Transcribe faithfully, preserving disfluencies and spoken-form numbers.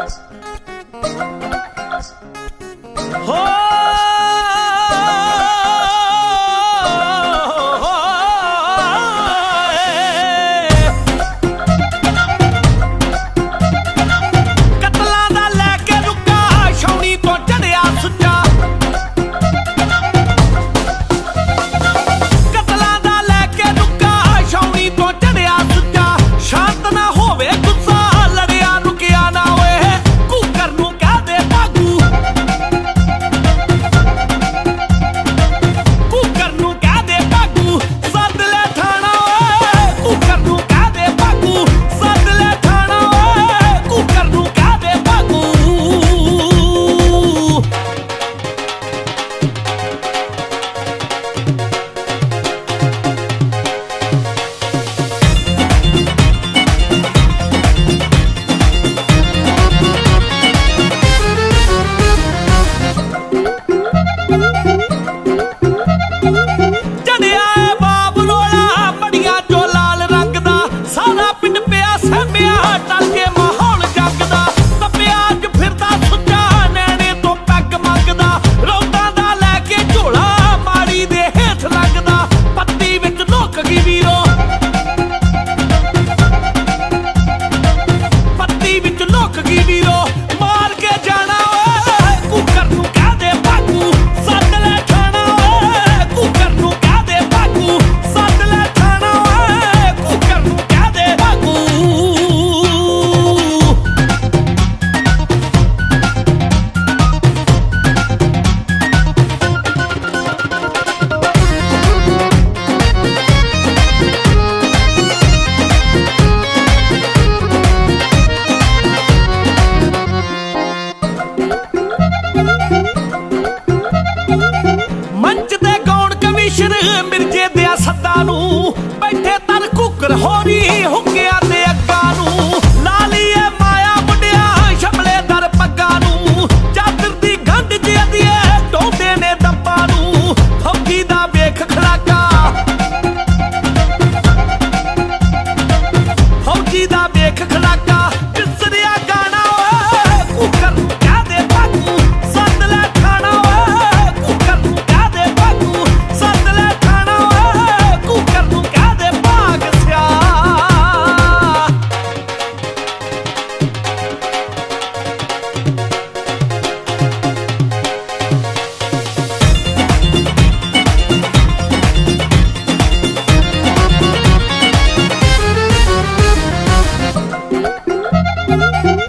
ਮਿਰਜੇ ਦੇ ਸੱਦਾ ਨੂੰ ਬੈਠੇ ਤਰ ਕੁੱਕਰ ਹੋਰੀ ਹੁੱਕਿਆ ਤੇ ਅੱਗਾ ਨੂੰ ਲਾ ਲਈਏ ਮਾਇਆ ਮੁੰਡਿਆ ਸ਼ਮਲੇ ਦਰ ਪੱਗਾ ਨੂੰ ਚਾਦਰ ਦੀ ਗੰਢ ਜਿਹਦੀਏ ਟੋਂਦੇ ਨੇ ਦੱਬਾ ਨੂੰ ਫੌਜੀ ਦਾ ਵੇਖ ਖੜਾਕਾ ਫੌਜੀ ਦਾ ਵੇਖ ਖੜਾਕਾ ਵਿਸਰਿਆ ਗਾਣਾ ਓਏ ਕੁੱਕਰ ਨੂੰ ਕਹਿ ਦੇ ਬਾਗੂ ਸੱਦ ਲੈ ਖਾਣਾ ਓਏ ਕੁੱਕਰ ਨੂੰ ਕਹਿ ਦੇ ਬਾਗੂ ਸੱਦ ਲੈ ਖਾਣਾ ਓਏ ਕੁੱਕਰ ਨੂੰ ਕਹਿ ਦੇ ਭਾਗ ਸਿਆ Thank you.